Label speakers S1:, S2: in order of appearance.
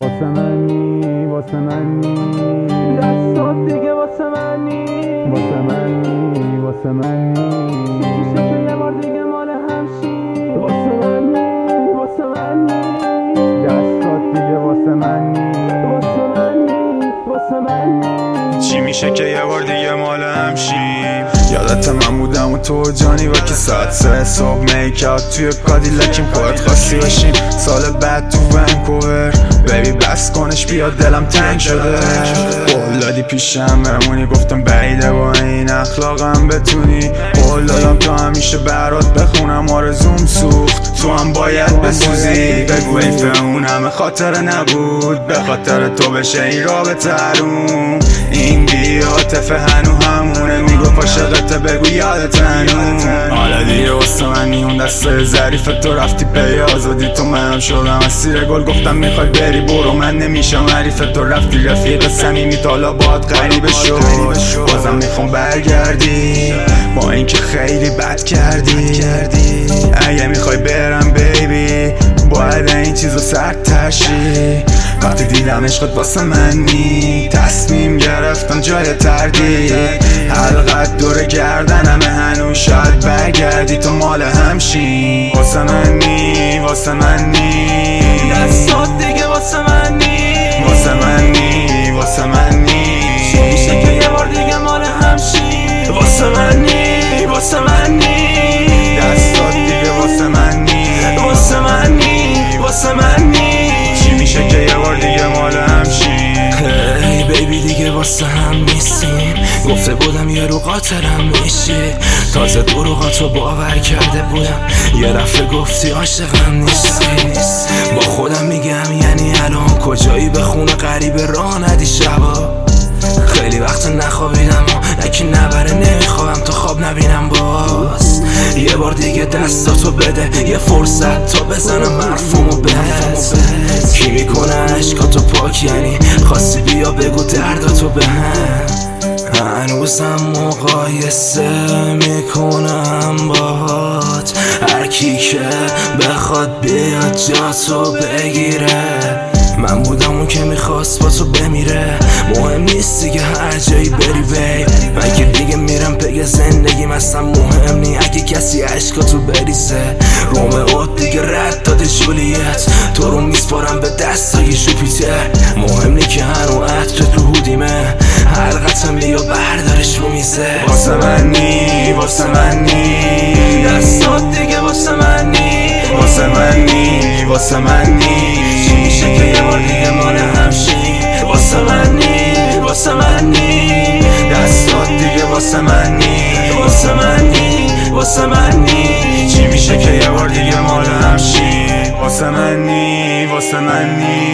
S1: واسه منی واسه منی
S2: دستات دیگه واسه منی
S1: واسه منی واسه منی
S2: میشه که یه بار دیگه مال همشی
S1: واسه منی واسه منی دستات دیگه واسه منی
S2: واسه منی واسه منی
S3: چی میشه که یه بار دیگه مال همشیم؟ یادت من بودم و تو جانی و که ساعت 3 صبح میکات توی کادیلاکیم خودت خواستی باشیم سال بعد تو ونکوور بیبی بس کنش بیاد دلم تنگ شده قول دادی پیشم بمونی گفتم بعیده با این اخلاقم بتونی قول دادم تا همیشه برات بخونم آرزوم سوخت تو هم باید بسوزی بگو ایفه اون همه خاطره نبود به خاطر تو بشه این رابطه حروم این بیاتفه هنو همونه میگو عاشقته بگو یادت هنو حالا دیگه واسه منی اون دسته ظریف تو رفتی پی آزادی تو منم شدم اسیر گل گفتم میخوای بری برو من نمیشم حریف تو رفتی رفیق صمیمی تالا باهات غریبه شد بازم میخوام برگردی با اینکه خیلی بد کردی اگه میخوای برم بیبی باید این چیزو سرد شی وقتی دیدم عشقت واسه منی تصمیم گرفتم جای تردید حلقت دور گردنمه هنوز شاید برگردی تو مال همشی واسه منی واسه منی
S2: دستات دیگه واسه منی
S3: واسه منی واسه منی
S2: میشه که یه بار دیگه مال همشی واسه منی واسه منی
S3: دستات دیگه واسه منی
S2: واسه منی واسه منی
S3: چی میشه که یه بار دیگه مال همشی؟
S2: ای بیبی دیگه واسه هم نیستیم گفته بودم یه رو قاطرم میشی تازه دروغاتو باور کرده بودم یه دفعه گفتی عاشقم نیستی با خودم میگم یعنی الان کجایی به خونه غریبه راه ندی شبا خیلی وقت نخوابیدم و نکی نبره نمیخوام تو خواب نبینم باز یه بار دیگه دستاتو بده یه فرصت تا بزنم حرفمو بهت کی میکنه عشقاتو پاک یعنی خواستی بیا بگو درداتو بهم هنوزم مقایسه میکنم باهات هر کی که بخواد بیاد جاتو بگیره من بودم اون که میخواست با تو بمیره مهم نیست دیگه هر جایی بری بی مگه دیگه میرم پی زندگیم اصلا مهم نی اگه کسی عشقاتو بریزه رومئو دیگه رد داده جولیت تو رو میسپارم به دستای جوپیتر مهم نی که هنو عطر تو هودیمه حلقتم بیا بردارش رو میزه
S3: واسه منی واسه منی
S2: دستات دیگه واسه منی
S3: واسه منی واسه منی
S2: میشه که یه بار دیگه مال همشی واسه منی واسه منی
S3: دستات دیگه واسه منی
S2: واسه منی واسه منی
S3: چی میشه که یه بار دیگه مال همشی؟ واسه منی واسه منی